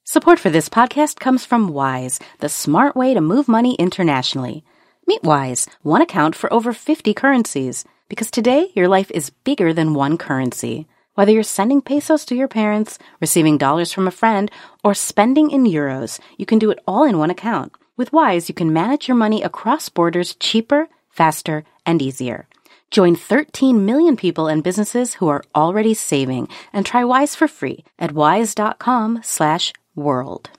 Support for this podcast comes from Wise, the smart way to move money internationally. Meet Wise, one account for over 50 currencies. Because today, your life is bigger than one currency. Whether you're sending pesos to your parents, receiving dollars from a friend, or spending in euros, you can do it all in one account. With Wise, you can manage your money across borders cheaper, faster, and easier. Join 13 million people and businesses who are already saving and try Wise for free at wise.com/world.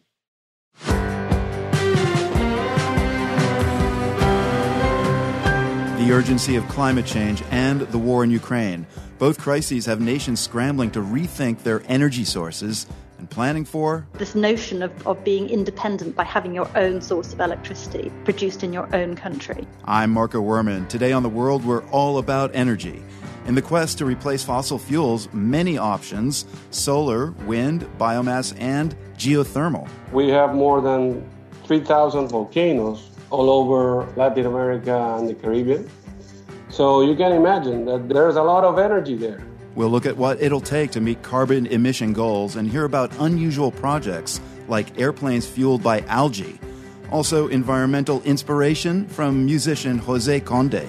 The urgency of climate change and the war in Ukraine. Both crises have nations scrambling to rethink their energy sources and planning for this notion of being independent by having your own source of electricity produced in your own country. I'm Marco Werman. Today on The World, we're all about energy. In the quest to replace fossil fuels, many options: solar, wind, biomass, and geothermal. We have more than 3,000 volcanoes all over Latin America and the Caribbean. So you can imagine that there's a lot of energy there. We'll look at what it'll take to meet carbon emission goals and hear about unusual projects like airplanes fueled by algae. Also, environmental inspiration from musician Jose Conde.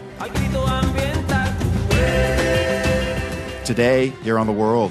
Today, here on The World.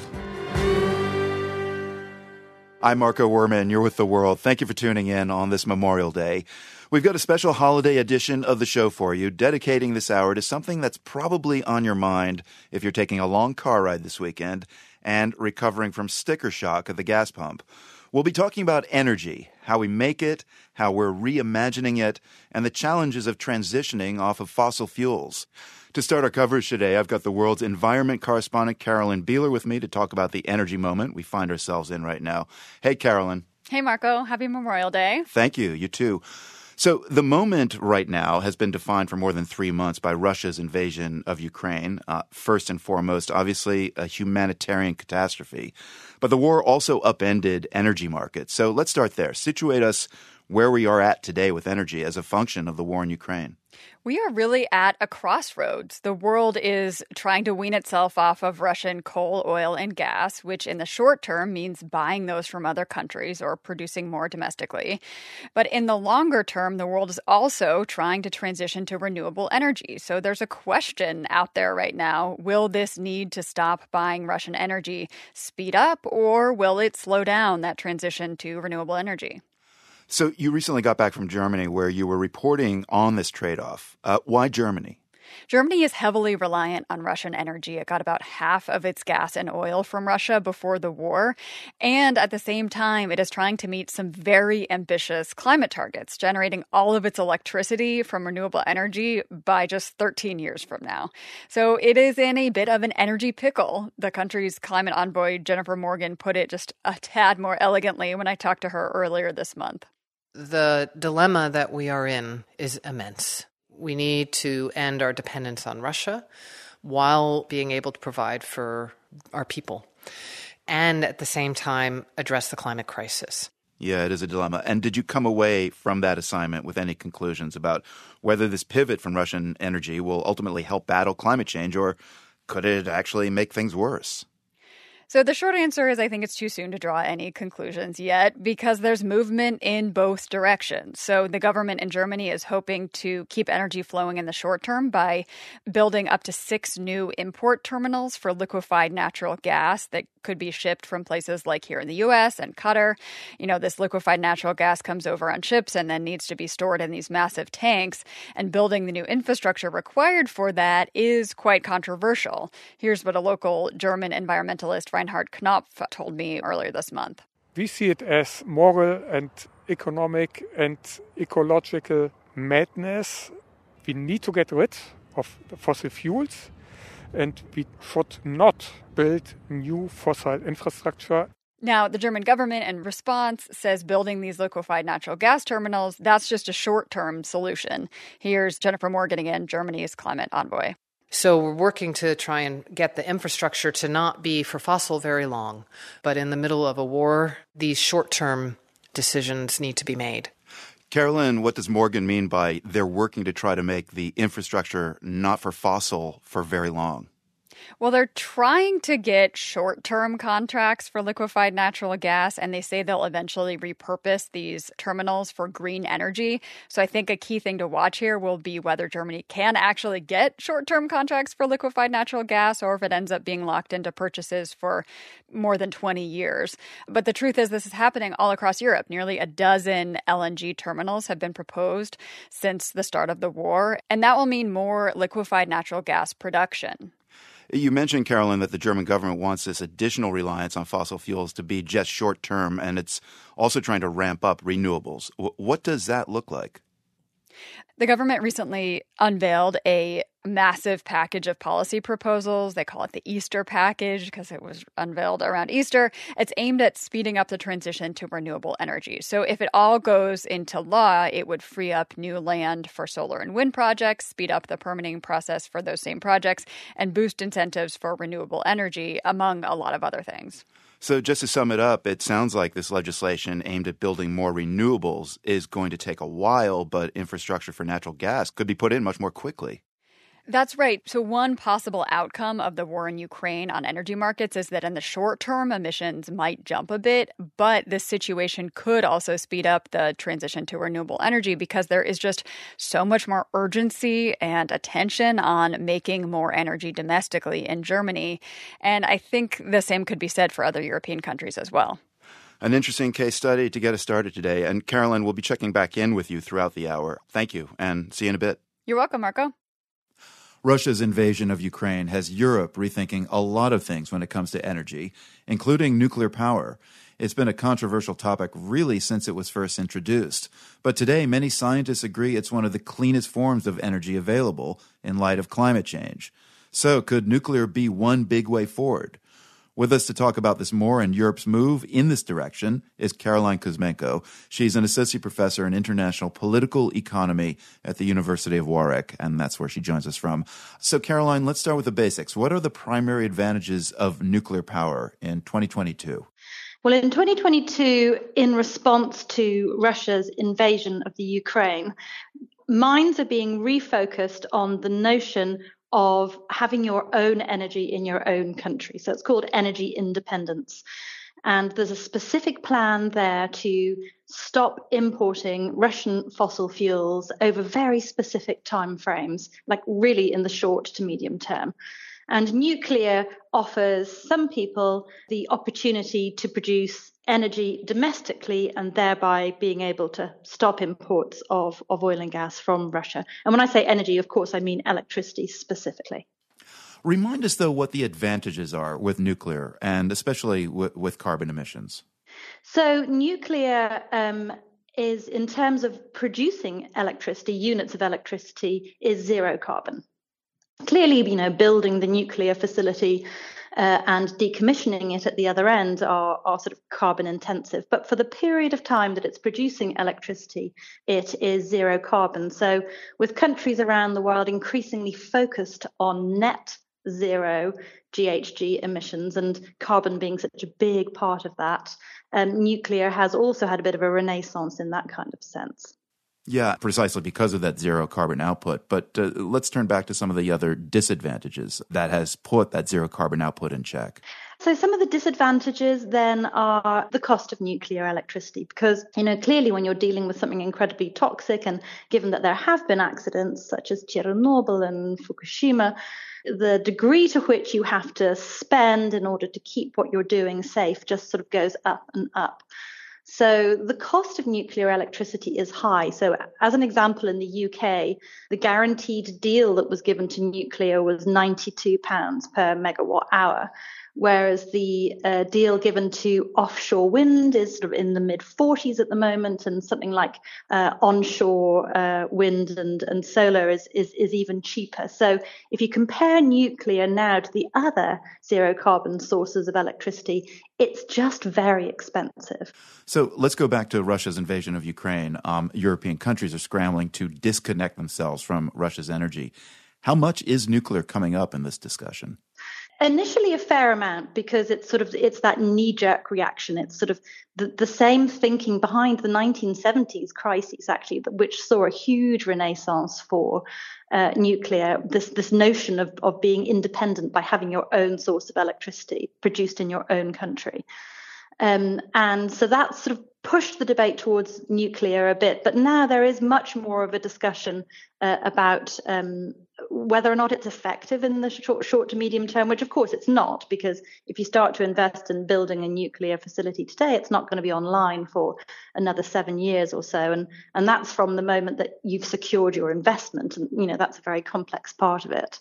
I'm Marco Werman. You're with The World. Thank you for tuning in on this Memorial Day. We've got a special holiday edition of the show for you, dedicating this hour to something that's probably on your mind if you're taking a long car ride this weekend and recovering from sticker shock at the gas pump. We'll be talking about energy, how we make it, how we're reimagining it, and the challenges of transitioning off of fossil fuels. To start our coverage today, I've got the World's environment correspondent Carolyn Beeler with me to talk about the energy moment we find ourselves in right now. Hey, Carolyn. Hey, Marco. Happy Memorial Day. Thank you. You too. So the moment right now has been defined for more than 3 months by Russia's invasion of Ukraine. First and foremost, obviously, a humanitarian catastrophe. But the war also upended energy markets. So let's start there. Situate us where we are at today with energy as a function of the war in Ukraine. We are really at a crossroads. The world is trying to wean itself off of Russian coal, oil, and gas, which in the short term means buying those from other countries or producing more domestically. But in the longer term, the world is also trying to transition to renewable energy. So there's a question out there right now. Will this need to stop buying Russian energy speed up, or will it slow down that transition to renewable energy? So you recently got back from Germany where you were reporting on this trade-off. Why Germany? Germany is heavily reliant on Russian energy. It got about half of its gas and oil from Russia before the war. And at the same time, it is trying to meet some very ambitious climate targets, generating all of its electricity from renewable energy by just 13 years from now. So it is in a bit of an energy pickle. The country's climate envoy, Jennifer Morgan, put it just a tad more elegantly when I talked to her earlier this month. The dilemma that we are in is immense. We need to end our dependence on Russia while being able to provide for our people and at the same time address the climate crisis. Yeah, it is a dilemma. And did you come away from that assignment with any conclusions about whether this pivot from Russian energy will ultimately help battle climate change, or could it actually make things worse? So the short answer is I think it's too soon to draw any conclusions yet because there's movement in both directions. So the government in Germany is hoping to keep energy flowing in the short term by building up to 6 new import terminals for liquefied natural gas that could be shipped from places like here in the U.S. and Qatar. You know, this liquefied natural gas comes over on ships and then needs to be stored in these massive tanks. And building the new infrastructure required for that is quite controversial. Here's what a local German environmentalist, Reinhard Knopf, told me earlier this month. We see it as moral and economic and ecological madness. We need to get rid of the fossil fuels, and we should not build new fossil infrastructure. Now, the German government, in response, says building these liquefied natural gas terminals, that's just a short-term solution. Here's Jennifer Morgan again, Germany's climate envoy. So we're working to try and get the infrastructure to not be for fossil very long. But in the middle of a war, these short-term decisions need to be made. Carolyn, what does Morgan mean by they're working to try to make the infrastructure not for fossil for very long? Well, they're trying to get short-term contracts for liquefied natural gas, and they say they'll eventually repurpose these terminals for green energy. So I think a key thing to watch here will be whether Germany can actually get short-term contracts for liquefied natural gas, or if it ends up being locked into purchases for more than 20 years. But the truth is this is happening all across Europe. Nearly a dozen LNG terminals have been proposed since the start of the war, and that will mean more liquefied natural gas production. You mentioned, Carolyn, that the German government wants this additional reliance on fossil fuels to be just short-term, and it's also trying to ramp up renewables. What does that look like? The government recently unveiled a massive package of policy proposals. They call it the Easter package because it was unveiled around Easter. It's aimed at speeding up the transition to renewable energy. So if it all goes into law, it would free up new land for solar and wind projects, speed up the permitting process for those same projects, and boost incentives for renewable energy, among a lot of other things. So just to sum it up, it sounds like this legislation aimed at building more renewables is going to take a while, but infrastructure for natural gas could be put in much more quickly. That's right. So one possible outcome of the war in Ukraine on energy markets is that in the short term, emissions might jump a bit, but this situation could also speed up the transition to renewable energy because there is just so much more urgency and attention on making more energy domestically in Germany. And I think the same could be said for other European countries as well. An interesting case study to get us started today. And Carolyn, we'll be checking back in with you throughout the hour. Thank you, and see you in a bit. You're welcome, Marco. Russia's invasion of Ukraine has Europe rethinking a lot of things when it comes to energy, including nuclear power. It's been a controversial topic really since it was first introduced. But today, many scientists agree it's one of the cleanest forms of energy available in light of climate change. So could nuclear be one big way forward? With us to talk about this more and Europe's move in this direction is Caroline Kuzmenko. She's an associate professor in international political economy at the University of Warwick, and that's where she joins us from. So, Caroline, let's start with the basics. What are the primary advantages of nuclear power in 2022? Well, in 2022, in response to Russia's invasion of the Ukraine, minds are being refocused on the notion of having your own energy in your own country. So it's called energy independence. And there's a specific plan there to stop importing Russian fossil fuels over very specific timeframes, like really in the short to medium term. And nuclear offers some people the opportunity to produce energy domestically and thereby being able to stop imports of oil and gas from Russia. And when I say energy, of course, I mean electricity specifically. Remind us, though, what the advantages are with nuclear and especially with carbon emissions. So nuclear is, in terms of producing electricity, units of electricity, is zero carbon. Clearly, building the nuclear facility and decommissioning it at the other end are sort of carbon intensive. But for the period of time that it's producing electricity, it is zero carbon. So with countries around the world increasingly focused on net zero GHG emissions and carbon being such a big part of that, nuclear has also had a bit of a renaissance in that kind of sense. Yeah, precisely because of that zero carbon output. But let's turn back to some of the other disadvantages that has put that zero carbon output in check. So some of the disadvantages then are the cost of nuclear electricity, because, clearly when you're dealing with something incredibly toxic, and given that there have been accidents such as Chernobyl and Fukushima, the degree to which you have to spend in order to keep what you're doing safe just sort of goes up and up. So the cost of nuclear electricity is high. So as an example, in the UK, the guaranteed deal that was given to nuclear was £92 per megawatt hour, whereas the deal given to offshore wind is sort of in the mid-40s at the moment, and something like onshore wind and solar is even cheaper. So if you compare nuclear now to the other zero-carbon sources of electricity, it's just very expensive. So let's go back to Russia's invasion of Ukraine. European countries are scrambling to disconnect themselves from Russia's energy. How much is nuclear coming up in this discussion? Initially a fair amount, because it's that knee-jerk reaction. It's sort of the same thinking behind the 1970s crisis, actually, which saw a huge renaissance for nuclear, this notion of being independent by having your own source of electricity produced in your own country. And so that sort of pushed the debate towards nuclear a bit. But now there is much more of a discussion about whether or not it's effective in the short to medium term, which of course it's not, because if you start to invest in building a nuclear facility today, it's not going to be online for another 7 years or so. And that's from the moment that you've secured your investment. And, that's a very complex part of it.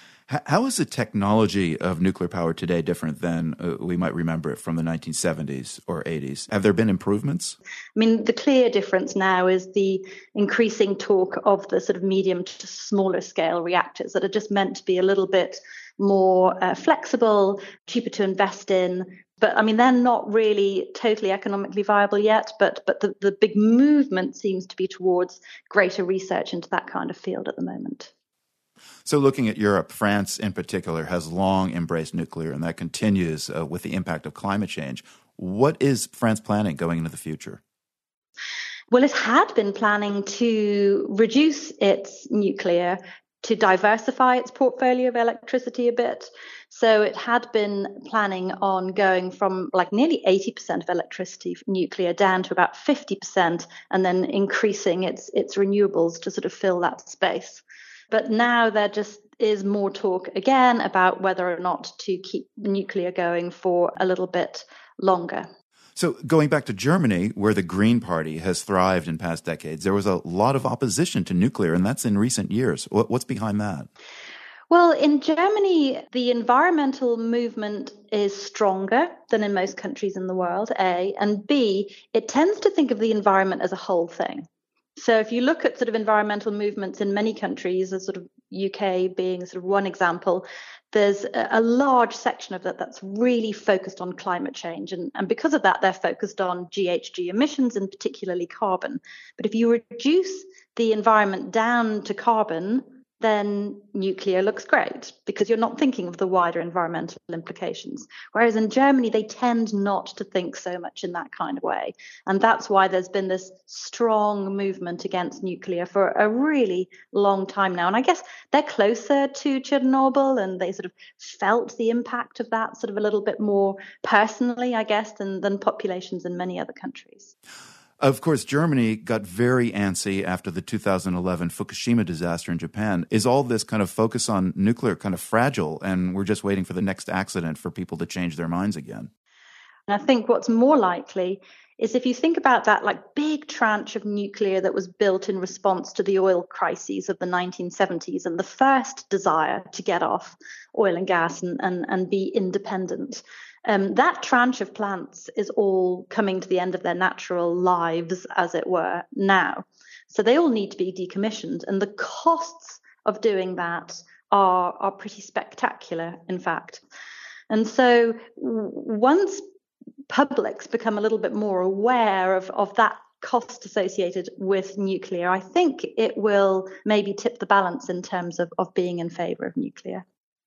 How is the technology of nuclear power today different than we might remember it from the 1970s or 80s? Have there been improvements? I mean, the clear difference now is the increasing talk of the sort of medium to smaller scale reactors that are just meant to be a little bit more flexible, cheaper to invest in. But I mean, they're not really totally economically viable yet, but the big movement seems to be towards greater research into that kind of field at the moment. So looking at Europe, France in particular has long embraced nuclear, and that continues with the impact of climate change. What is France planning going into the future? Well, it had been planning to reduce its nuclear, to diversify its portfolio of electricity a bit. So it had been planning on going from like nearly 80% of electricity from nuclear down to about 50%, and then increasing its renewables to sort of fill that space. But now there just is more talk again about whether or not to keep nuclear going for a little bit longer. So going back to Germany, where the Green Party has thrived in past decades, there was a lot of opposition to nuclear, and that's in recent years. What's behind that? Well, in Germany, the environmental movement is stronger than in most countries in the world, A, and B, it tends to think of the environment as a whole thing. So if you look at sort of environmental movements in many countries, as sort of UK being sort of one example, there's a large section of that that's really focused on climate change. And because of that, they're focused on GHG emissions and particularly carbon. But if you reduce the environment down to carbon, then nuclear looks great because you're not thinking of the wider environmental implications. Whereas in Germany, they tend not to think so much in that kind of way. And that's why there's been this strong movement against nuclear for a really long time now. And I guess they're closer to Chernobyl and they sort of felt the impact of that sort of a little bit more personally, I guess, than populations in many other countries. Of course, Germany got very antsy after the 2011 Fukushima disaster in Japan. Is all this kind of focus on nuclear kind of fragile, and we're just waiting for the next accident for people to change their minds again? And I think what's more likely is if you think about that like big tranche of nuclear that was built in response to the oil crises of the 1970s and the first desire to get off oil and gas and be independent. That tranche of plants is all coming to the end of their natural lives, as it were, now. So they all need to be decommissioned. And the costs of doing that are pretty spectacular, in fact. And so once publics become a little bit more aware of that cost associated with nuclear, I think it will maybe tip the balance in terms of being in favor of nuclear.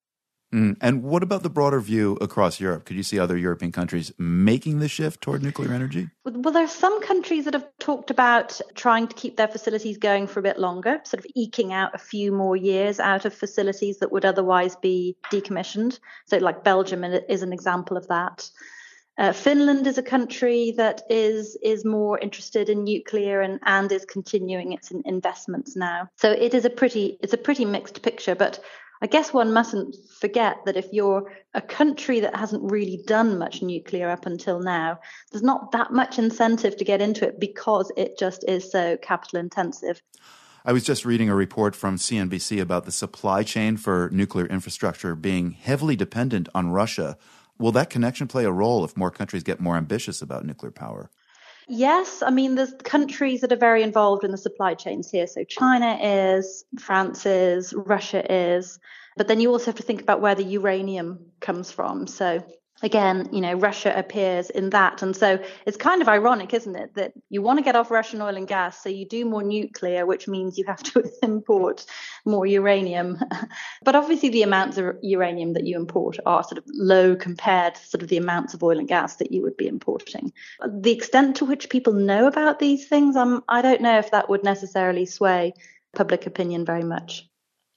And what about the broader view across Europe? Could you see other European countries making the shift toward nuclear energy? Well, there are some countries that have talked about trying to keep their facilities going for a bit longer, sort of eking out a few more years out of facilities that would otherwise be decommissioned. So like Belgium is an example of that. Finland is a country that is more interested in nuclear and is continuing its investments now. So it's a pretty mixed picture, but I guess one mustn't forget that if you're a country that hasn't really done much nuclear up until now, there's not that much incentive to get into it because it just is so capital intensive. I was just reading a report from CNBC about the supply chain for nuclear infrastructure being heavily dependent on Russia. Will that connection play a role if more countries get more ambitious about nuclear power? Yes, I mean, there's countries that are very involved in the supply chains here. So China is, France is, Russia is. But then you also have to think about where the uranium comes from. So again, Russia appears in that. And so it's kind of ironic, isn't it, that you want to get off Russian oil and gas, so you do more nuclear, which means you have to import more uranium. But obviously the amounts of uranium that you import are sort of low compared to sort of the amounts of oil and gas that you would be importing. The extent to which people know about these things, I don't know if that would necessarily sway public opinion very much.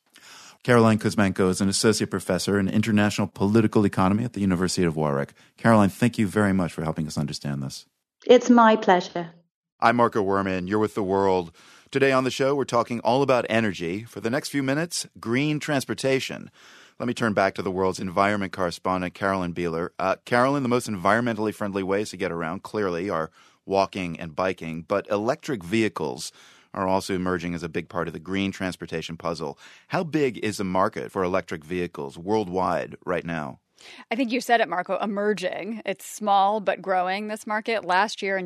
Caroline Kuzmenko is an associate professor in international political economy at the University of Warwick. Caroline, thank you very much for helping us understand this. It's my pleasure. I'm Marco Werman. You're with The World. Today on the show, we're talking all about energy. For the next few minutes, green transportation. Let me turn back to The World's environment correspondent, Carolyn Beeler. Carolyn, the most environmentally friendly ways to get around, clearly, are walking and biking. But electric vehicles are also emerging as a big part of the green transportation puzzle. How big is the market for electric vehicles worldwide right now? I think you said it, Marco, emerging. It's small but growing, this market. Last year,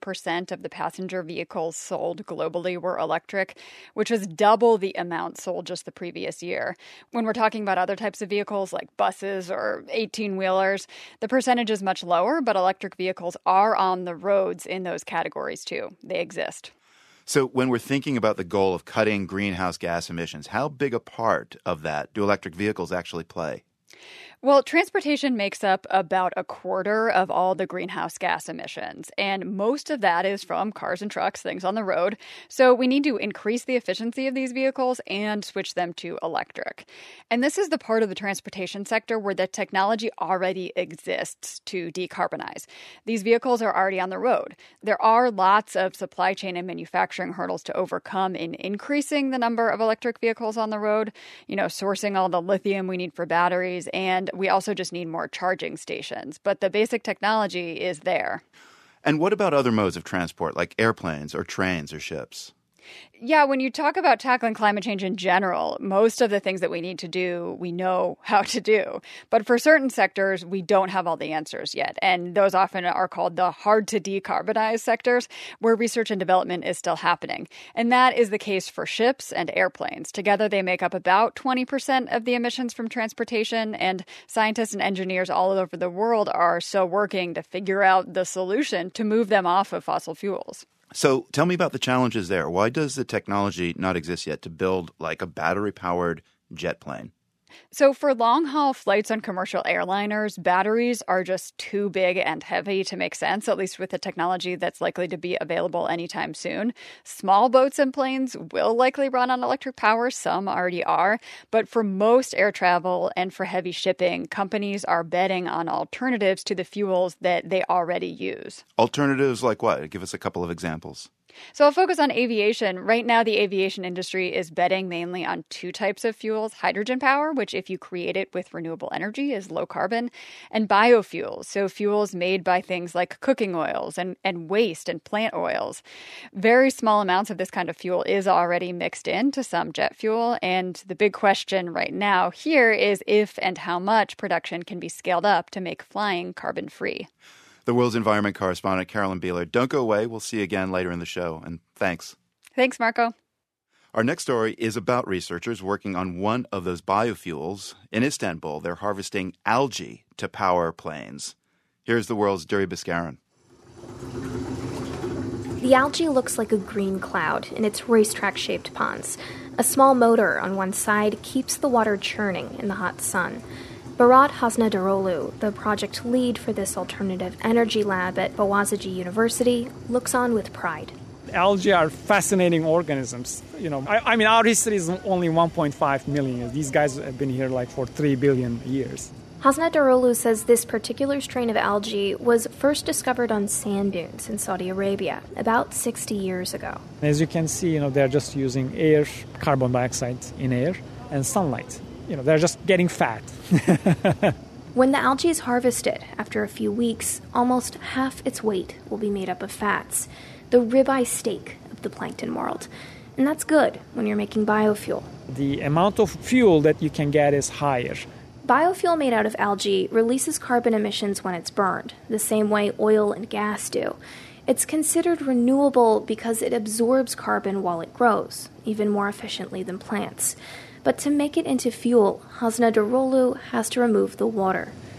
9% of the passenger vehicles sold globally were electric, which was double the amount sold just the previous year. When we're talking about other types of vehicles like buses or 18-wheelers, the percentage is much lower, but electric vehicles are on the roads in those categories too. They exist. So when we're thinking about the goal of cutting greenhouse gas emissions, how big a part of that do electric vehicles actually play? Well, transportation makes up about a quarter of all the greenhouse gas emissions, and most of that is from cars and trucks, things on the road. So we need to increase the efficiency of these vehicles and switch them to electric. And this is the part of the transportation sector where the technology already exists to decarbonize. These vehicles are already on the road. There are lots of supply chain and manufacturing hurdles to overcome in increasing the number of electric vehicles on the road, sourcing all the lithium we need for batteries, and we also just need more charging stations. But the basic technology is there. And what about other modes of transport, like airplanes or trains or ships? Yeah, when you talk about tackling climate change in general, most of the things that we need to do, we know how to do. But for certain sectors, we don't have all the answers yet. And those often are called the hard to decarbonize sectors, where research and development is still happening. And that is the case for ships and airplanes. Together, they make up about 20% of the emissions from transportation. And scientists and engineers all over the world are still working to figure out the solution to move them off of fossil fuels. So tell me about the challenges there. Why does the technology not exist yet to build like a battery-powered jet plane? So for long-haul flights on commercial airliners, batteries are just too big and heavy to make sense, at least with the technology that's likely to be available anytime soon. Small boats and planes will likely run on electric power. Some already are. But for most air travel and for heavy shipping, companies are betting on alternatives to the fuels that they already use. Alternatives like what? Give us a couple of examples. So I'll focus on aviation. Right now, the aviation industry is betting mainly on two types of fuels: hydrogen power, which if you create it with renewable energy is low carbon, and biofuels, so fuels made by things like cooking oils and waste and plant oils. Very small amounts of this kind of fuel is already mixed into some jet fuel, and the big question right now here is if and how much production can be scaled up to make flying carbon-free. The World's Environment correspondent, Carolyn Beeler. Don't go away. We'll see you again later in the show. And thanks. Thanks, Marco. Our next story is about researchers working on one of those biofuels. In Istanbul, they're harvesting algae to power planes. Here's The World's Duri Biskaran. The algae looks like a green cloud in its racetrack-shaped ponds. A small motor on one side keeps the water churning in the hot sun. Berat Hasnadaroglu, the project lead for this alternative energy lab at Boğaziçi University, looks on with pride. Algae are fascinating organisms. Our history is only 1.5 million years. These guys have been here for 3 billion years. Hasnadaroglu says this particular strain of algae was first discovered on sand dunes in Saudi Arabia about 60 years ago. As you can see, they're just using air, carbon dioxide in air, and sunlight. They're just getting fat. When the algae is harvested, after a few weeks, almost half its weight will be made up of fats, the ribeye steak of the plankton world. And that's good when you're making biofuel. The amount of fuel that you can get is higher. Biofuel made out of algae releases carbon emissions when it's burned, the same way oil and gas do. It's considered renewable because it absorbs carbon while it grows, even more efficiently than plants. But to make it into fuel, Hasnadaroglu has to remove the water.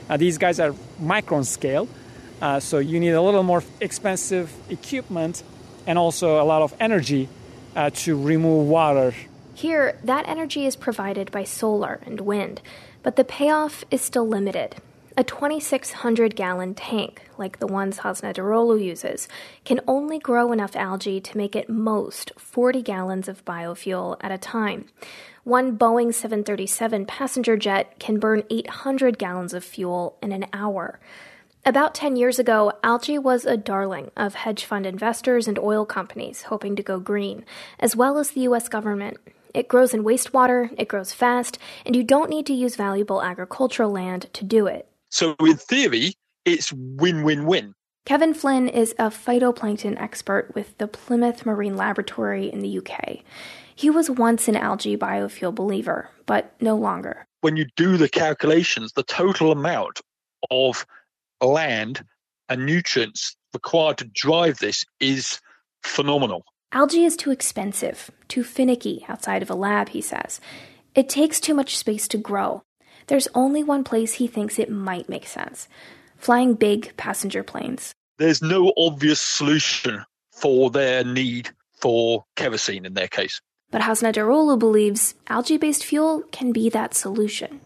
These guys are micron scale, so you need a little more expensive equipment and also a lot of energy to remove water. Here, that energy is provided by solar and wind, but the payoff is still limited. A 2,600-gallon tank, like the ones Hasna Daroglu uses, can only grow enough algae to make at most 40 gallons of biofuel at a time. One Boeing 737 passenger jet can burn 800 gallons of fuel in an hour. About 10 years ago, algae was a darling of hedge fund investors and oil companies hoping to go green, as well as the U.S. government. It grows in wastewater, it grows fast, and you don't need to use valuable agricultural land to do it. So in theory, it's win-win-win. Kevin Flynn is a phytoplankton expert with the Plymouth Marine Laboratory in the UK. He was once an algae biofuel believer, but no longer. When you do the calculations, the total amount of land and nutrients required to drive this is phenomenal. Algae is too expensive, too finicky outside of a lab, he says. It takes too much space to grow. There's only one place he thinks it might make sense: flying big passenger planes. There's no obvious solution for their need for kerosene in their case. But Hasna Daroglu believes algae-based fuel can be that solution.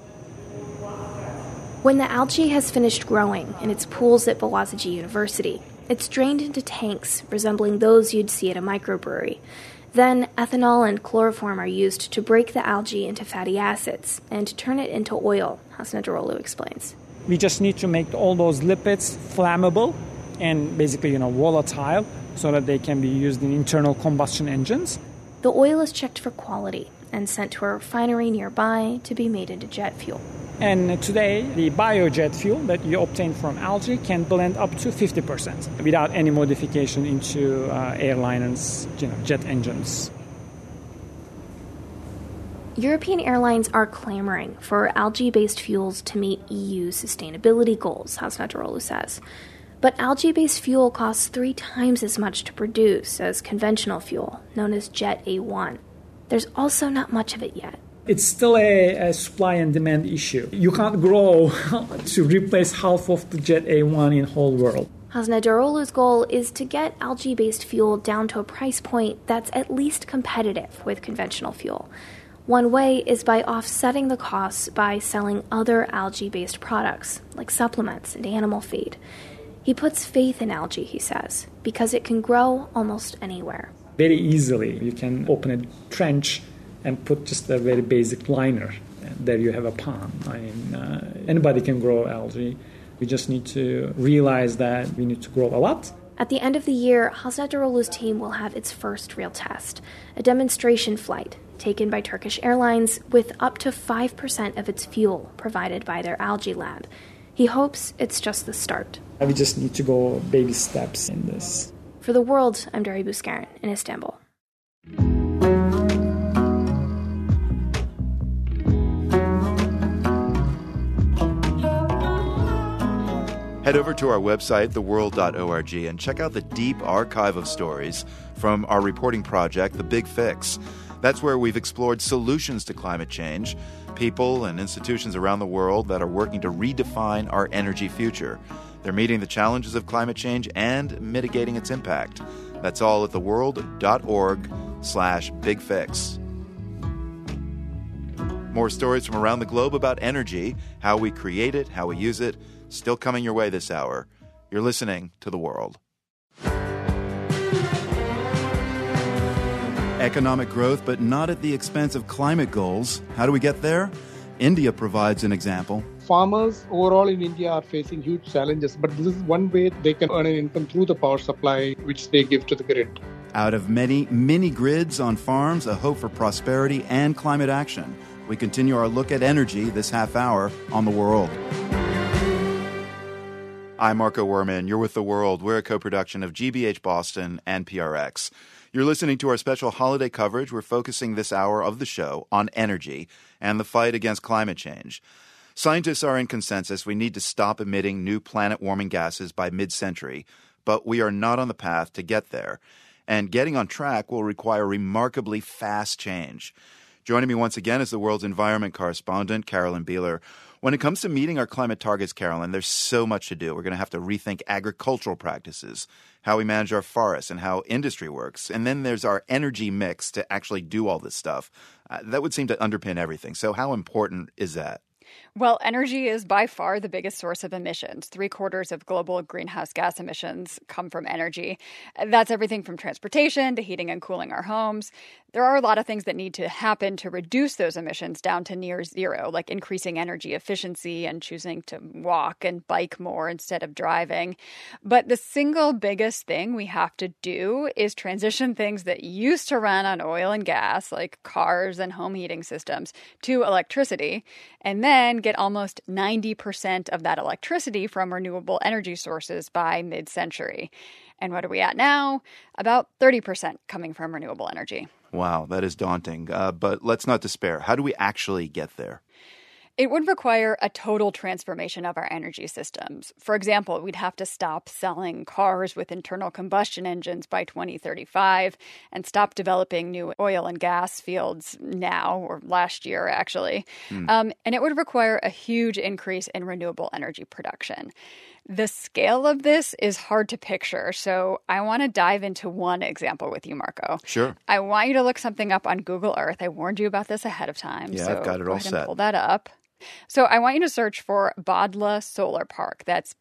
When the algae has finished growing in its pools at Boğaziçi University, it's drained into tanks resembling those you'd see at a microbrewery. Then ethanol and chloroform are used to break the algae into fatty acids and turn it into oil, Hasna Daroglu explains. We just need to make all those lipids flammable and basically, volatile so that they can be used in internal combustion engines. The oil is checked for quality and sent to a refinery nearby to be made into jet fuel. And today, the biojet fuel that you obtain from algae can blend up to 50% without any modification into airliners, jet engines. European airlines are clamoring for algae-based fuels to meet EU sustainability goals, Hasna Daroglu says. But algae-based fuel costs 3 times as much to produce as conventional fuel, known as Jet A1. There's also not much of it yet. It's still a supply and demand issue. You can't grow to replace half of the Jet A1 in the whole world. Hasna Daroglu's goal is to get algae-based fuel down to a price point that's at least competitive with conventional fuel. One way is by offsetting the costs by selling other algae-based products, like supplements and animal feed. He puts faith in algae, he says, because it can grow almost anywhere. Very easily, you can open a trench and put just a very basic liner. And there you have a pond. Anybody can grow algae. We just need to realize that we need to grow a lot. At the end of the year, Hasna Daroglu's team will have its first real test, a demonstration flight taken by Turkish Airlines with up to 5% of its fuel provided by their algae lab. He hopes it's just the start. We just need to go baby steps in this. For The World, I'm Dari Buzkaren in Istanbul. Head over to our website, theworld.org, and check out the deep archive of stories from our reporting project, The Big Fix. That's where we've explored solutions to climate change, people and institutions around the world that are working to redefine our energy future. They're meeting the challenges of climate change and mitigating its impact. That's all at theworld.org/bigfix. More stories from around the globe about energy, how we create it, how we use it, still coming your way this hour. You're listening to The World. Economic growth, but not at the expense of climate goals. How do we get there? India provides an example. Farmers overall in India are facing huge challenges, but this is one way they can earn an income through the power supply which they give to the grid. Out of many mini grids on farms, a hope for prosperity and climate action. We continue our look at energy this half hour on The World. I'm Marco Werman. You're with The World. We're a co-production of GBH Boston and PRX. You're listening to our special holiday coverage. We're focusing this hour of the show on energy and the fight against climate change. Scientists are in consensus we need to stop emitting new planet-warming gases by mid-century, but we are not on the path to get there. And getting on track will require remarkably fast change. Joining me once again is the world's environment correspondent, Carolyn Beeler. When it comes to meeting our climate targets, Carolyn, there's so much to do. We're going to have to rethink agricultural practices, how we manage our forests, and how industry works. And then there's our energy mix to actually do all this stuff. That would seem to underpin everything. So how important is that? Well, energy is by far the biggest source of emissions. 3/4 of global greenhouse gas emissions come from energy. That's everything from transportation to heating and cooling our homes. There are a lot of things that need to happen to reduce those emissions down to near zero, like increasing energy efficiency and choosing to walk and bike more instead of driving. But the single biggest thing we have to do is transition things that used to run on oil and gas, like cars and home heating systems, to electricity, and then get almost 90% of that electricity from renewable energy sources by mid-century. And what are we at now? About 30% coming from renewable energy. Wow, that is daunting. But let's not despair. How do we actually get there? It would require a total transformation of our energy systems. For example, we'd have to stop selling cars with internal combustion engines by 2035 and stop developing new oil and gas fields now, or last year, actually. And it would require a huge increase in renewable energy production. The scale of this is hard to picture, so I want to dive into one example with you, Marco. Sure. I want you to look something up on Google Earth. I warned you about this ahead of time. Yeah, so I've got it go all ahead set. and pull that up. So I want you to search for Bhadla Solar Park. That's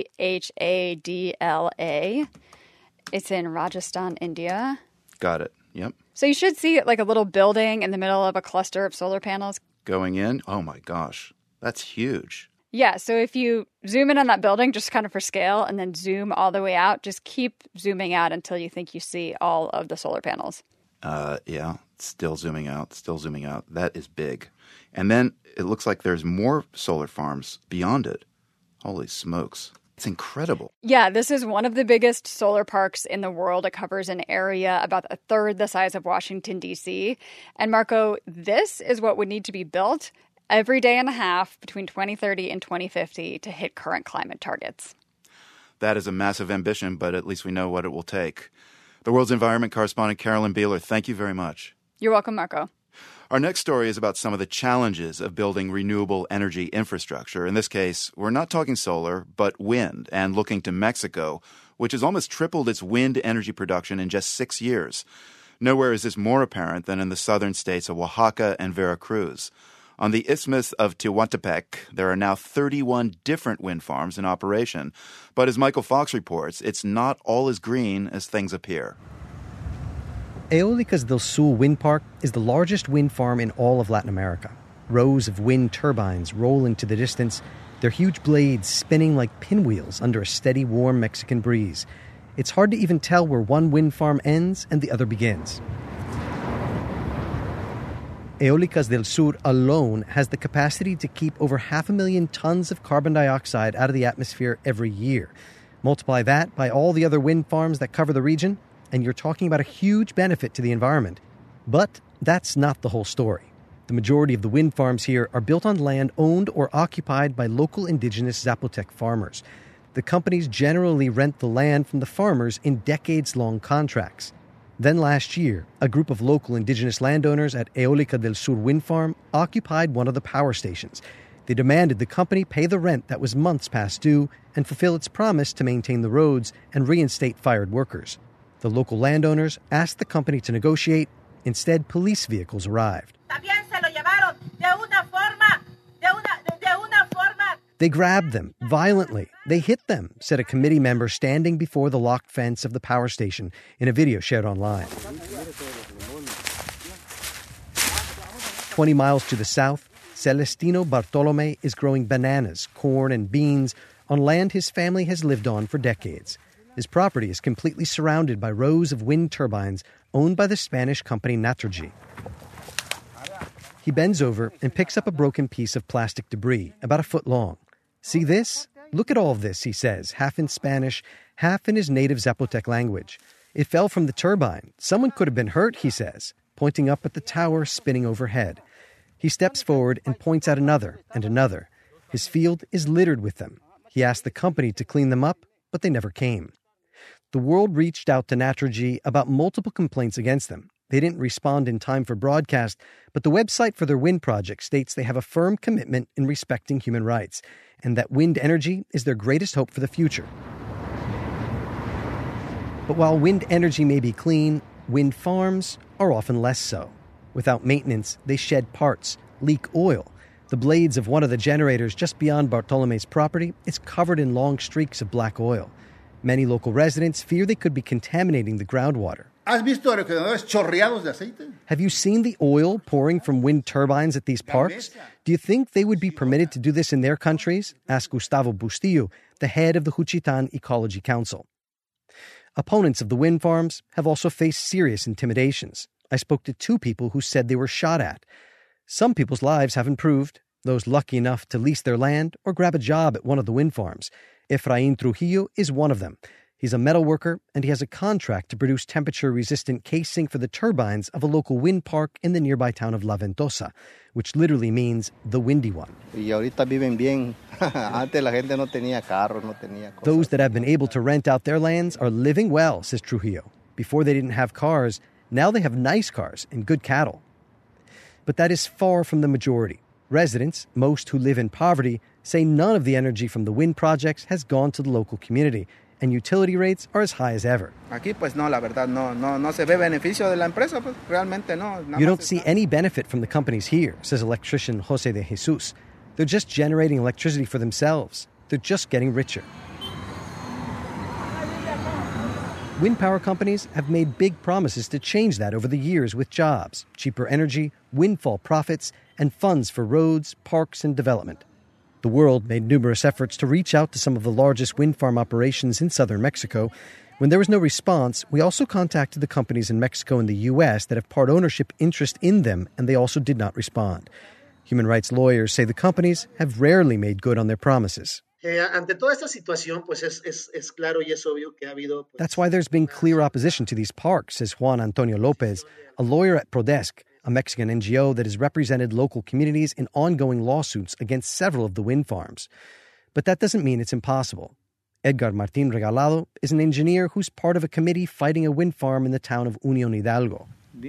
Bhadla. It's in Rajasthan, India. Got it. Yep. So you should see like a little building in the middle of a cluster of solar panels. Going in. Oh, my gosh. That's huge. Yeah, so if you zoom in on that building, just kind of for scale, and then zoom all the way out, just keep zooming out until you think you see all of the solar panels. Yeah, still zooming out. That is big. And then it looks like there's more solar farms beyond it. Holy smokes. It's incredible. Yeah, this is one of the biggest solar parks in the world. It covers an area about a third the size of Washington, D.C. And Marco, this is what would need to be built every day and a half between 2030 and 2050 to hit current climate targets. That is a massive ambition, but at least we know what it will take. The World's Environment correspondent Carolyn Beeler, thank you very much. You're welcome, Marco. Our next story is about some of the challenges of building renewable energy infrastructure. In this case, we're not talking solar, but wind, and looking to Mexico, which has almost tripled its wind energy production in just 6 years. Nowhere is this more apparent than in the southern states of Oaxaca and Veracruz. On the Isthmus of Tehuantepec, there are now 31 different wind farms in operation. But as Michael Fox reports, it's not all as green as things appear. Eólicas del Sur Wind Park is the largest wind farm in all of Latin America. Rows of wind turbines roll into the distance, their huge blades spinning like pinwheels under a steady, warm Mexican breeze. It's hard to even tell where one wind farm ends and the other begins. Eólicas del Sur alone has the capacity to keep over 500,000 tons of carbon dioxide out of the atmosphere every year. Multiply that by all the other wind farms that cover the region, and you're talking about a huge benefit to the environment. But that's not the whole story. The majority of the wind farms here are built on land owned or occupied by local indigenous Zapotec farmers. The companies generally rent the land from the farmers in decades-long contracts. Then last year, a group of local indigenous landowners at Eólica del Sur wind farm occupied one of the power stations. They demanded the company pay the rent that was months past due and fulfill its promise to maintain the roads and reinstate fired workers. The local landowners asked the company to negotiate. Instead, police vehicles arrived. They grabbed them violently. They hit them, said a committee member standing before the locked fence of the power station in a video shared online. 20 miles to the south, Celestino Bartolome is growing bananas, corn, and beans on land his family has lived on for decades. His property is completely surrounded by rows of wind turbines owned by the Spanish company Naturgy. He bends over and picks up a broken piece of plastic debris, about a foot long. See this? Look at all of this, he says, half in Spanish, half in his native Zapotec language. It fell from the turbine. Someone could have been hurt, he says, pointing up at the tower spinning overhead. He steps forward and points at another and another. His field is littered with them. He asked the company to clean them up, but they never came. The world reached out to Naturgy about multiple complaints against them. They didn't respond in time for broadcast, but the website for their wind project states they have a firm commitment in respecting human rights and that wind energy is their greatest hope for the future. But while wind energy may be clean, wind farms are often less so. Without maintenance, they shed parts, leak oil. The blades of one of the generators just beyond Bartolome's property is covered in long streaks of black oil. Many local residents fear they could be contaminating the groundwater. Have you seen the oil pouring from wind turbines at these parks? Do you think they would be permitted to do this in their countries? Asked Gustavo Bustillo, the head of the Juchitán Ecology Council. Opponents of the wind farms have also faced serious intimidations. I spoke to 2 people who said they were shot at. Some people's lives have improved, those lucky enough to lease their land or grab a job at one of the wind farms. Efraín Trujillo is one of them. He's a metal worker, and he has a contract to produce temperature-resistant casing for the turbines of a local wind park in the nearby town of La Ventosa, which literally means the windy one. Those that have been able to rent out their lands are living well, says Trujillo. Before they didn't have cars, now they have nice cars and good cattle. But that is far from the majority. Residents, most who live in poverty, say none of the energy from the wind projects has gone to the local community, and utility rates are as high as ever. You don't see any benefit from the companies here, says electrician Jose de Jesus. They're just generating electricity for themselves. They're just getting richer. Wind power companies have made big promises to change that over the years with jobs, cheaper energy, windfall profits, and funds for roads, parks, and development. The world made numerous efforts to reach out to some of the largest wind farm operations in southern Mexico. When there was no response, we also contacted the companies in Mexico and the U.S. that have part ownership interest in them, and they also did not respond. Human rights lawyers say the companies have rarely made good on their promises. That's why there's been clear opposition to these parks, says Juan Antonio Lopez, a lawyer at Prodesc, a Mexican NGO that has represented local communities in ongoing lawsuits against several of the wind farms. But that doesn't mean it's impossible. Edgar Martín Regalado is an engineer who's part of a committee fighting a wind farm in the town of Unión Hidalgo.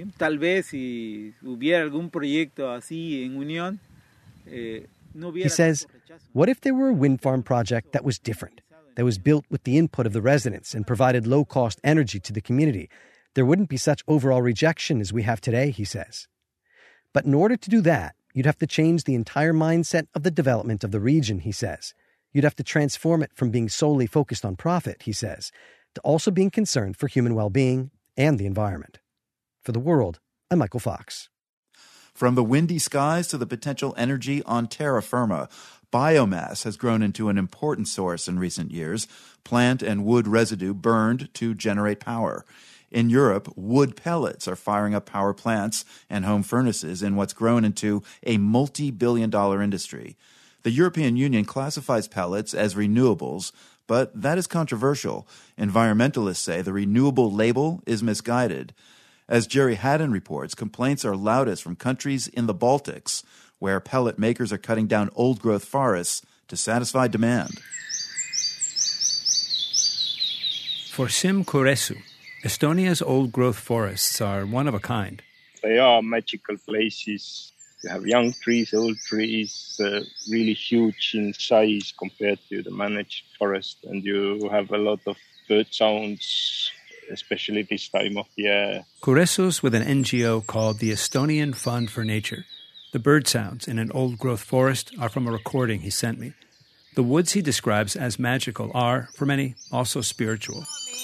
He says, what if there were a wind farm project that was different, that was built with the input of the residents and provided low-cost energy to the community? There wouldn't be such overall rejection as we have today, he says. But in order to do that, you'd have to change the entire mindset of the development of the region, he says. You'd have to transform it from being solely focused on profit, he says, to also being concerned for human well-being and the environment. For The World, I'm Michael Fox. From the windy skies to the potential energy on terra firma, biomass has grown into an important source in recent years. Plant and wood residue burned to generate power. In Europe, wood pellets are firing up power plants and home furnaces in what's grown into a multi-billion-dollar industry. The European Union classifies pellets as renewables, but that is controversial. Environmentalists say the renewable label is misguided. As Jerry Haddon reports, complaints are loudest from countries in the Baltics, where pellet makers are cutting down old-growth forests to satisfy demand. For Sim Kuresu, Estonia's old-growth forests are one of a kind. They are magical places. You have young trees, old trees, really huge in size compared to the managed forest. And you have a lot of bird sounds, especially this time of year. Kuresu's with an NGO called the Estonian Fund for Nature. The bird sounds in an old-growth forest are from a recording he sent me. The woods he describes as magical are, for many, also spiritual.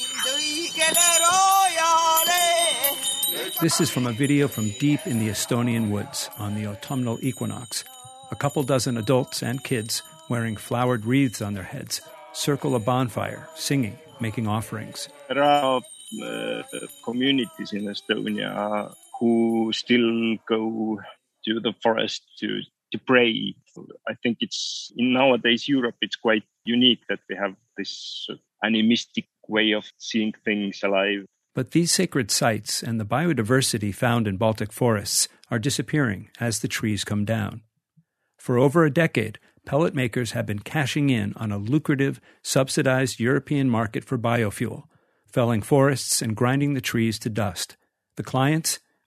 This is from a video from deep in the Estonian woods on the autumnal equinox. A couple dozen adults and kids, wearing flowered wreaths on their heads, circle a bonfire, singing, making offerings. There are communities in Estonia who still go to the forest to pray. I think it's, in nowadays Europe, it's quite unique that we have this animistic way of seeing things alive. But these sacred sites and the biodiversity found in Baltic forests are disappearing as the trees come down. For over a decade, pellet makers have been cashing in on a lucrative, subsidized European market for biofuel, felling forests and grinding the trees to dust. The clients?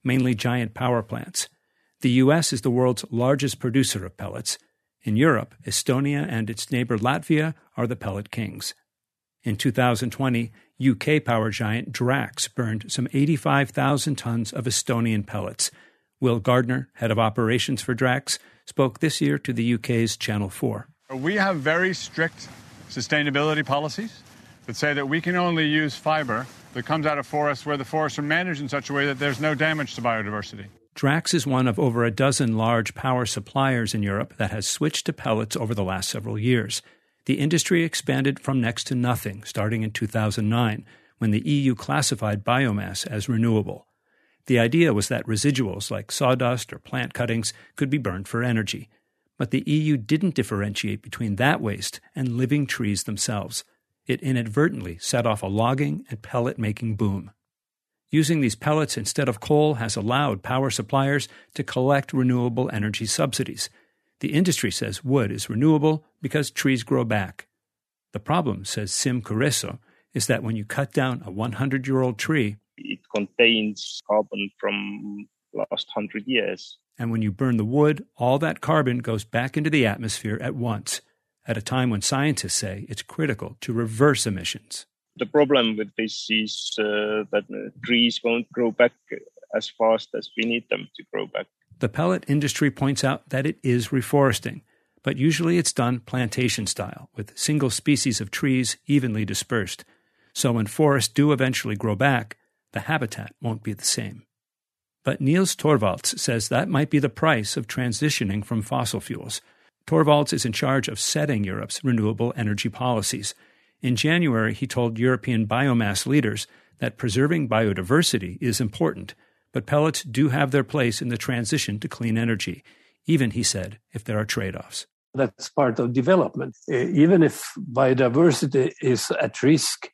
mainly giant power plants. The U.S. is the world's largest producer of pellets. In Europe, Estonia and its neighbor Latvia are the pellet kings. In 2020, UK power giant Drax burned some 85,000 tons of Estonian pellets. Will Gardner, head of operations for Drax, spoke this year to the UK's Channel 4. We have very strict sustainability policies that say that we can only use fiber that comes out of forests where the forests are managed in such a way that there's no damage to biodiversity. Drax is one of over a dozen large power suppliers in Europe that has switched to pellets over the last several years. The industry expanded from next to nothing starting in 2009, when the EU classified biomass as renewable. The idea was that residuals like sawdust or plant cuttings could be burned for energy. But the EU didn't differentiate between that waste and living trees themselves. It inadvertently set off a logging and pellet-making boom. Using these pellets instead of coal has allowed power suppliers to collect renewable energy subsidies. The industry says wood is renewable because trees grow back. The problem, says Sim Kureso, is that when you cut down a 100-year-old tree, it contains carbon from last 100 years. And when you burn the wood, all that carbon goes back into the atmosphere at once, at a time when scientists say it's critical to reverse emissions. The problem with this is that trees won't grow back as fast as we need them to grow back. The pellet industry points out that it is reforesting, but usually it's done plantation style, with single species of trees evenly dispersed. So when forests do eventually grow back, the habitat won't be the same. But Niels Torvalds says that might be the price of transitioning from fossil fuels. Torvalds is in charge of setting Europe's renewable energy policies. In January, he told European biomass leaders that preserving biodiversity is important, but pellets do have their place in the transition to clean energy, even, he said, if there are trade-offs. That's part of development. Even if biodiversity is at risk,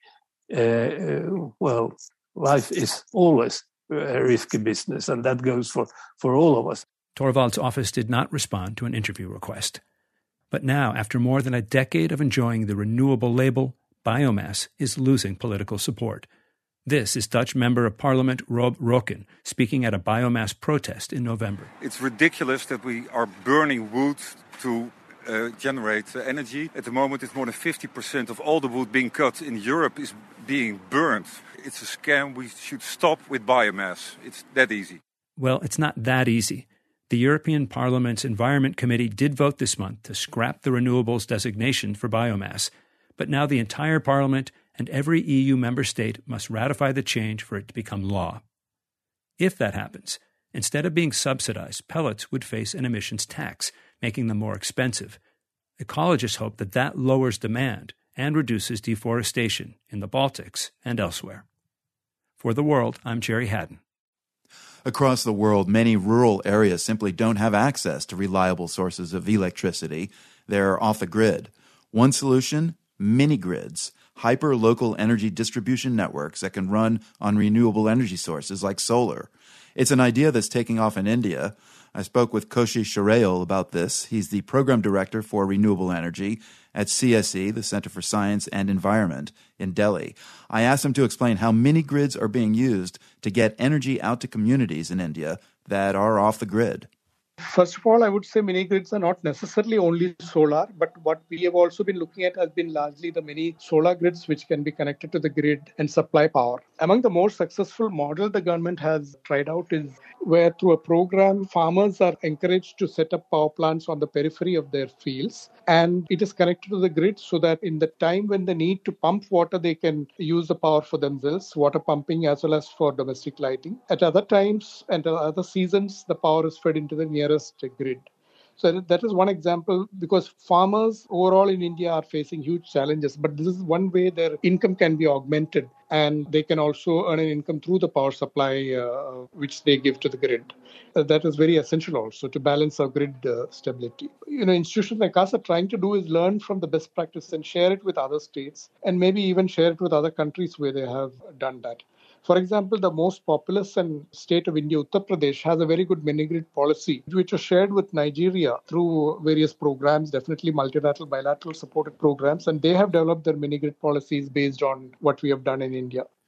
life is always a risky business, and that goes for all of us. Torvalds' office did not respond to an interview request. But now, after more than a decade of enjoying the renewable label, biomass is losing political support. This is Dutch Member of Parliament Rob Roken speaking at a biomass protest in November. It's ridiculous that we are burning wood to generate energy. At the moment, it's more than 50% of all the wood being cut in Europe is being burned. It's a scam. We should stop with biomass. It's that easy. Well, it's not that easy. The European Parliament's Environment Committee did vote this month to scrap the renewables designation for biomass, but now the entire Parliament and every EU member state must ratify the change for it to become law. If that happens, instead of being subsidized, pellets would face an emissions tax, making them more expensive. Ecologists hope that that lowers demand and reduces deforestation in the Baltics and elsewhere. For The World, I'm Jerry Haddon. Across the world, many rural areas simply don't have access to reliable sources of electricity. They're off the grid. One solution? Mini-grids, hyper-local energy distribution networks that can run on renewable energy sources like solar. It's an idea that's taking off in India. I spoke with Koshi Sharayal about this. He's the program director for renewable energy at CSE, the Center for Science and Environment, in Delhi. I asked him to explain how mini-grids are being used to get energy out to communities in India that are off the grid. First of all, I would say mini grids are not necessarily only solar, but what we have also been looking at has been largely the mini solar grids which can be connected to the grid and supply power. Among the more successful model the government has tried out is where through a program, farmers are encouraged to set up power plants on the periphery of their fields. And it is connected to the grid so that in the time when they need to pump water, they can use the power for themselves, water pumping as well as for domestic lighting. At other times and other seasons, the power is fed into the nearest grid. So that is one example, because farmers overall in India are facing huge challenges, but this is one way their income can be augmented, and they can also earn an income through the power supply which they give to the grid. That is very essential also to balance our grid stability. Institutions like us are trying to do is learn from the best practice and share it with other states, and maybe even share it with other countries where they have done that. For example, the most populous state of India, Uttar Pradesh, has a very good mini-grid policy, which was shared with Nigeria through various programs, definitely multilateral, bilateral supported programs, and they have developed their mini-grid policies based on what we have done in India.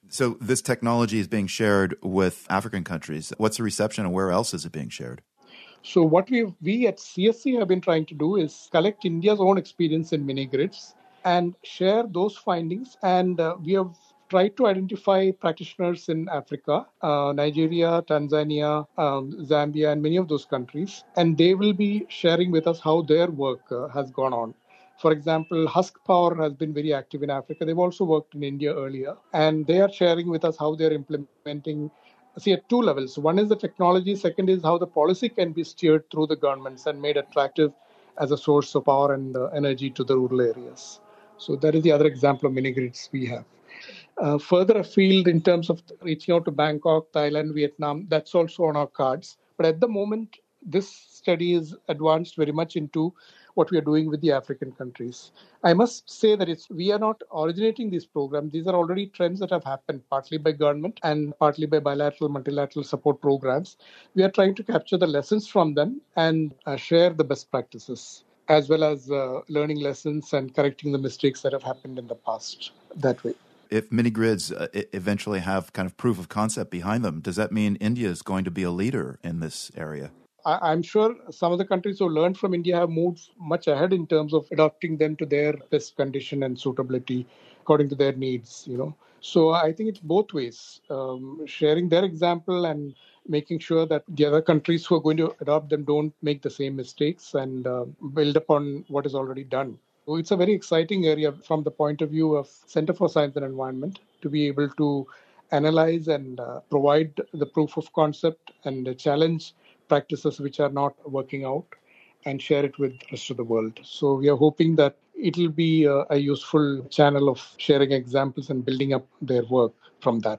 So this technology is being shared with African countries. What's the reception and where else is it being shared? So what we at CSC have been trying to do is collect India's own experience in mini grids and share those findings. And we have tried to identify practitioners in Africa, Nigeria, Tanzania, Zambia, and many of those countries. And they will be sharing with us how their work has gone on. For example, Husk Power has been very active in Africa. They've also worked in India earlier. And they are sharing with us how they're implementing, at two levels. One is the technology. Second is how the policy can be steered through the governments and made attractive as a source of power and energy to the rural areas. So that is the other example of mini grids we have. Further afield in terms of reaching out to Bangkok, Thailand, Vietnam, that's also on our cards. But at the moment, this study is advanced very much into what we are doing with the African countries. I must say that we are not originating these programs. These are already trends that have happened, partly by government and partly by bilateral, multilateral support programs. We are trying to capture the lessons from them and share the best practices, as well as learning lessons and correcting the mistakes that have happened in the past that way. If mini grids eventually have kind of proof of concept behind them, does that mean India is going to be a leader in this area? I'm sure some of the countries who learned from India have moved much ahead in terms of adapting them to their best condition and suitability according to their needs, So I think it's both ways, sharing their example and making sure that the other countries who are going to adopt them don't make the same mistakes and build upon what is already done. So it's a very exciting area from the point of view of Center for Science and Environment to be able to analyze and provide the proof of concept and challenge practices which are not working out and share it with the rest of the world. So we are hoping that it will be a useful channel of sharing examples and building up their work from that.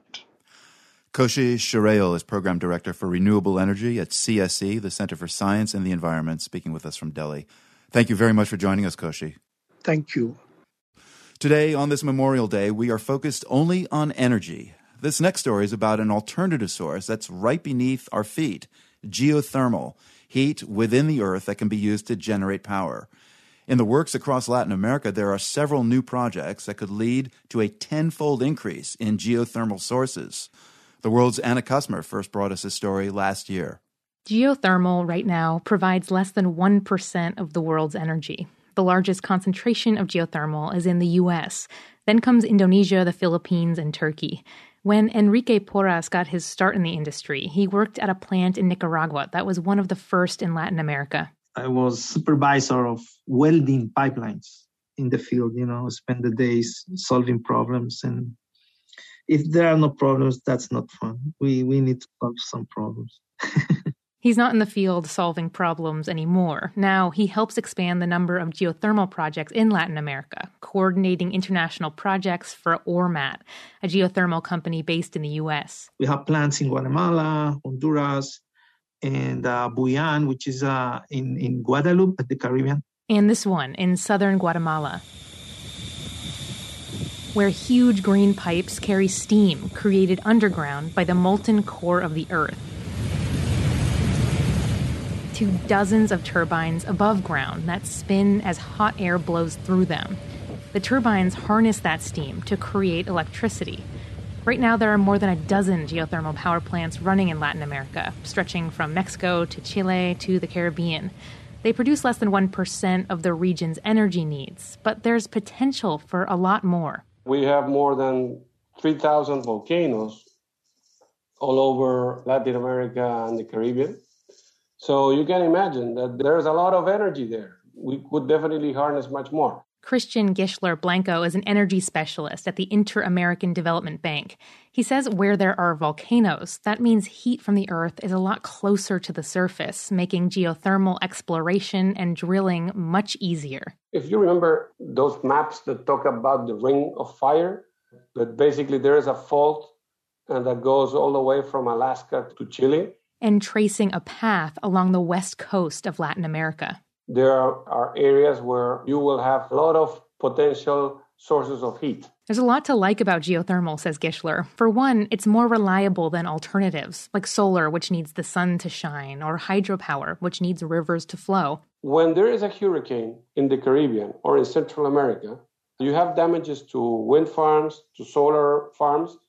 Koshi Shirayal is Program Director for Renewable Energy at CSE, the Center for Science and the Environment, speaking with us from Delhi. Thank you very much for joining us, Koshi. Thank you. Today, on this Memorial Day, we are focused only on energy. This next story is about an alternative source that's right beneath our feet, geothermal, heat within the earth that can be used to generate power. In the works across Latin America, there are several new projects that could lead to a 10-fold increase in geothermal sources. The world's Anna Kusmer first brought us this story last year. Geothermal right now provides less than 1% of the world's energy. The largest concentration of geothermal is in the U.S. Then comes Indonesia, the Philippines, and Turkey. When Enrique Porras got his start in the industry, he worked at a plant in Nicaragua that was one of the first in Latin America. I was supervisor of welding pipelines in the field, spend the days solving problems. And if there are no problems, that's not fun. We need to solve some problems. He's not in the field solving problems anymore. Now he helps expand the number of geothermal projects in Latin America, coordinating international projects for Ormat, a geothermal company based in the U.S. We have plants in Guatemala, Honduras, and Buyan, which is in Guadeloupe at the Caribbean. And this one in southern Guatemala, where huge green pipes carry steam created underground by the molten core of the earth to dozens of turbines above ground that spin as hot air blows through them. The turbines harness that steam to create electricity. Right now, there are more than a dozen geothermal power plants running in Latin America, stretching from Mexico to Chile to the Caribbean. They produce less than 1% of the region's energy needs, but there's potential for a lot more. We have more than 3,000 volcanoes all over Latin America and the Caribbean. So you can imagine that there's a lot of energy there. We could definitely harness much more. Christian Gischler Blanco is an energy specialist at the Inter-American Development Bank. He says where there are volcanoes, that means heat from the earth is a lot closer to the surface, making geothermal exploration and drilling much easier. If you remember those maps that talk about the Ring of Fire, that basically there is a fault and that goes all the way from Alaska to Chile. And tracing a path along the west coast of Latin America. There are areas where you will have a lot of potential sources of heat. There's a lot to like about geothermal, says Gischler. For one, it's more reliable than alternatives, like solar, which needs the sun to shine, or hydropower, which needs rivers to flow. When there is a hurricane in the Caribbean or in Central America, you have damages to wind farms, to solar farms,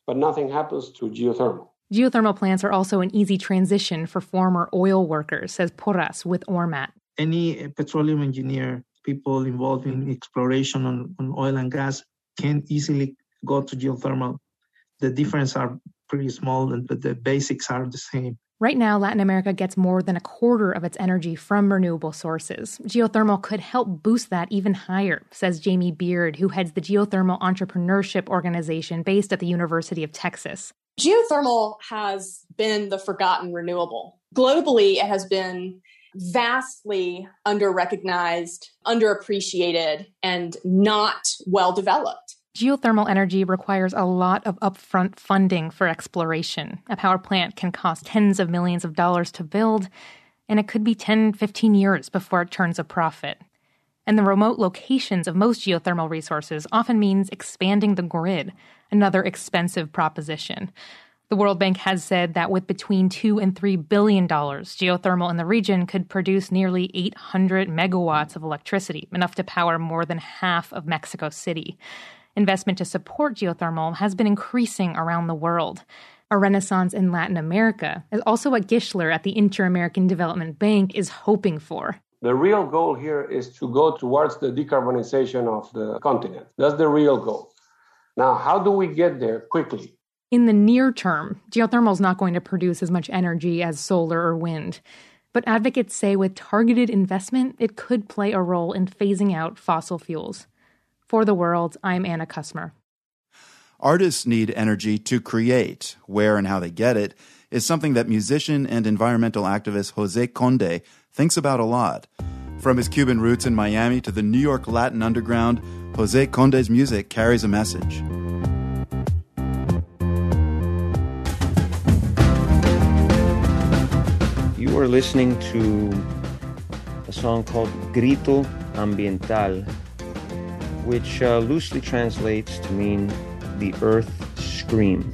but nothing happens to geothermal. Geothermal plants are also an easy transition for former oil workers, says Porras with Ormat. Any petroleum engineer, people involved in exploration on oil and gas can easily go to geothermal. The differences are pretty small, but the basics are the same. Right now, Latin America gets more than a quarter of its energy from renewable sources. Geothermal could help boost that even higher, says Jamie Beard, who heads the Geothermal Entrepreneurship Organization based at the University of Texas. Geothermal has been the forgotten renewable. Globally, it has been vastly under-recognized, underappreciated, and not well-developed. Geothermal energy requires a lot of upfront funding for exploration. A power plant can cost tens of millions of dollars to build, and it could be 10, 15 years before it turns a profit. And the remote locations of most geothermal resources often means expanding the grid, another expensive proposition. The World Bank has said that with between $2 and $3 billion, geothermal in the region could produce nearly 800 megawatts of electricity, enough to power more than half of Mexico City. Investment to support geothermal has been increasing around the world. A renaissance in Latin America is also what Gischler at the Inter-American Development Bank is hoping for. The real goal here is to go towards the decarbonization of the continent. That's the real goal. Now, how do we get there quickly? In the near term, geothermal is not going to produce as much energy as solar or wind. But advocates say with targeted investment, it could play a role in phasing out fossil fuels. For The World, I'm Anna Kusmer. Artists need energy to create. Where and how they get it is something that musician and environmental activist Jose Conde thinks about a lot. From his Cuban roots in Miami to the New York Latin underground, Jose Conde's music carries a message. You are listening to a song called Grito Ambiental, which loosely translates to mean the earth scream.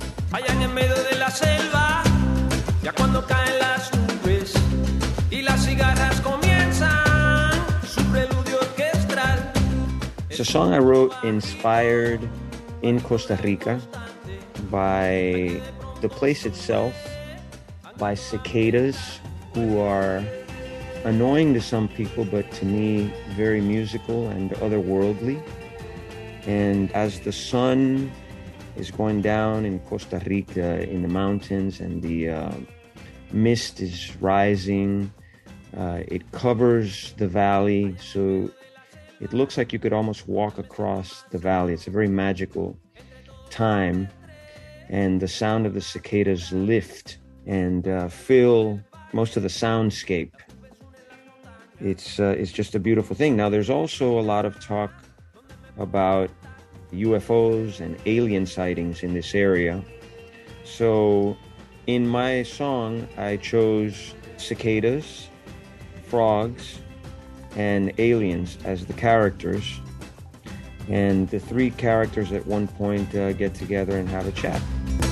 It's a song I wrote inspired in Costa Rica by the place itself, by cicadas who are annoying to some people, but to me, very musical and otherworldly. And as the sun is going down in Costa Rica in the mountains and the mist is rising, it covers the valley. So it looks like you could almost walk across the valley. It's a very magical time. And the sound of the cicadas lift and fill most of the soundscape. It's just a beautiful thing. Now, there's also a lot of talk about UFOs and alien sightings in this area. So in my song, I chose cicadas, frogs, and aliens as the characters. And the three characters at one point get together and have a chat.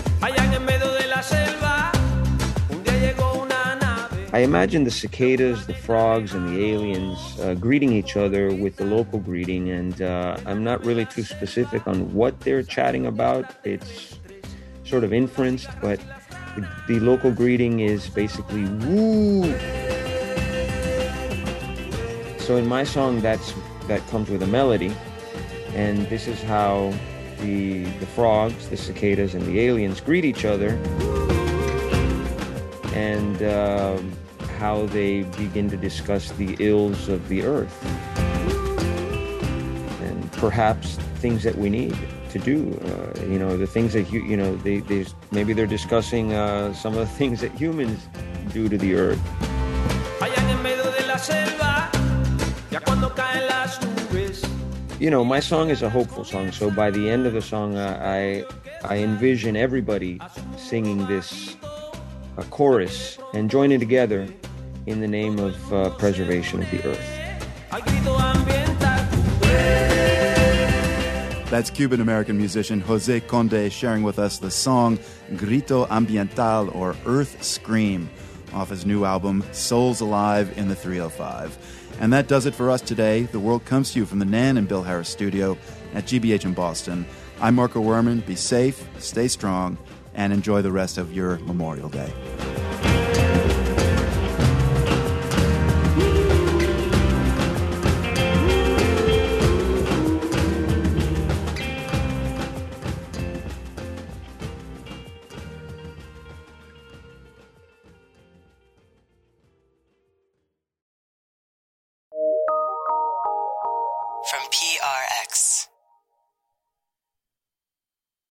I imagine the cicadas, the frogs, and the aliens greeting each other with the local greeting, and I'm not really too specific on what they're chatting about. It's sort of inferenced, but the local greeting is basically woo. So in my song, that comes with a melody, and this is how the frogs, the cicadas, and the aliens greet each other, and how they begin to discuss the ills of the earth and perhaps things that we need to do. The things that maybe they're discussing some of the things that humans do to the earth. My song is a hopeful song, so by the end of the song, I envision everybody singing this chorus and joining together in the name of preservation of the earth. That's Cuban-American musician Jose Conde sharing with us the song Grito Ambiental, or Earth Scream, off his new album Souls Alive in the 305. And that does it for us today. The World comes to you from the Nan and Bill Harris studio at GBH in Boston. I'm Marco Werman. Be safe, stay strong, and enjoy the rest of your Memorial Day.